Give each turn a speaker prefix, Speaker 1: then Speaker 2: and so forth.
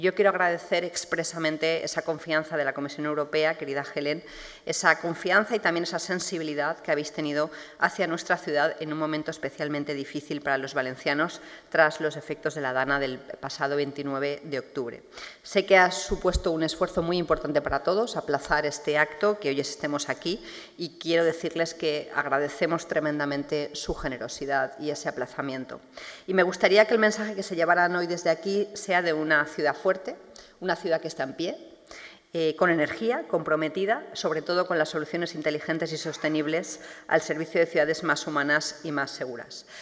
Speaker 1: Yo quiero agradecer expresamente esa confianza de la Comisión Europea, querida Helen, esa confianza y también esa sensibilidad que habéis tenido hacia nuestra ciudad en un momento especialmente difícil para los valencianos tras los efectos de la Dana del pasado 29 de octubre. Sé que ha supuesto un esfuerzo muy importante para todos aplazar este acto, que hoy estemos aquí, y quiero decirles que agradecemos tremendamente su generosidad y ese aplazamiento. Y me gustaría que el mensaje que se llevaran hoy desde aquí sea de una ciudad fuerte, una ciudad que está en pie, con energía, comprometida, sobre todo con las soluciones inteligentes y sostenibles al servicio de ciudades más humanas y más seguras.